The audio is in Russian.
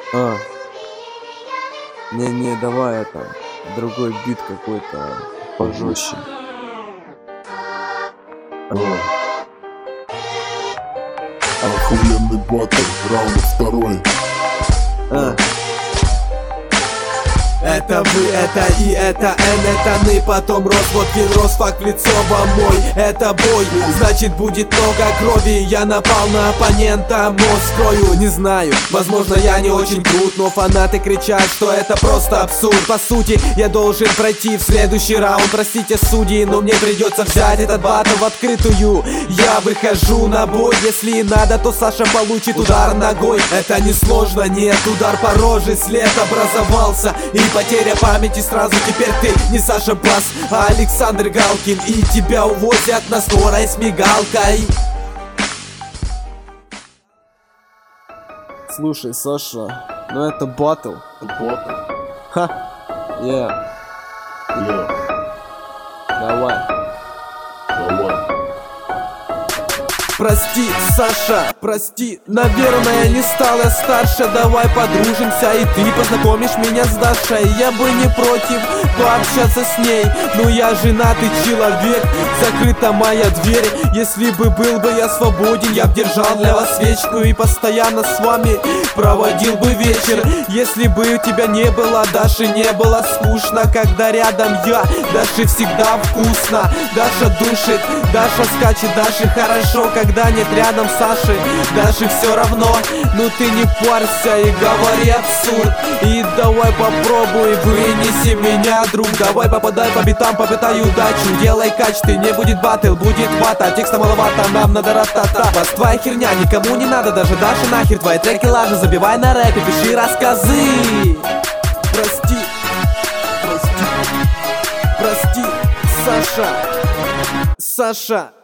А, не, давай это, другой бит какой-то пожестче. Охуенный батл, раунд второй. Это вы, это и это Н, это ны, потом рос, вот рос, факт в лицо вам мой. Это бой, значит будет много крови. Я напал на оппонента, мозг скрою. Не знаю, возможно я не очень крут, но фанаты кричат, что это просто абсурд. По сути, я должен пройти в следующий раунд. Простите, судьи, но мне придется взять этот батл в открытую. Я выхожу на бой, если надо, то Саша получит удар ногой. Это не сложно, нет, удар по роже, след образовался. И потеря памяти сразу, теперь ты не Саша Бас, а Александр Галкин. И тебя увозят на скорой с мигалкой. Слушай, Саша, ну это батл. Батл. Ха, yeah. Давай. Прости, Саша, прости, наверное, не стала старше. Давай подружимся, и ты познакомишь меня с Дашей. Я бы не против пообщаться с ней, но я женатый человек, закрыта моя дверь. Если бы был бы я свободен, я б держал для вас свечку и постоянно с вами проводил бы вечер. Если бы у тебя не было Даши, не было скучно, когда рядом я. Даше всегда вкусно, Даша душит, Даша скачет, Даше хорошо, когда нет рядом Саши. Даше все равно, ну ты не парься и говори абсурд. И давай попробуй, вынеси меня, друг. Давай попадай по битам, попытай удачу. Делай кач, ты не будет батл, будет бата. Текста маловато, нам надо ратата. Бас твоя херня, никому не надо, даже Даше нахер. Твои треки лажи, забивай на рэпе, пиши рассказы. Прости, прости, прости, Саша, Саша.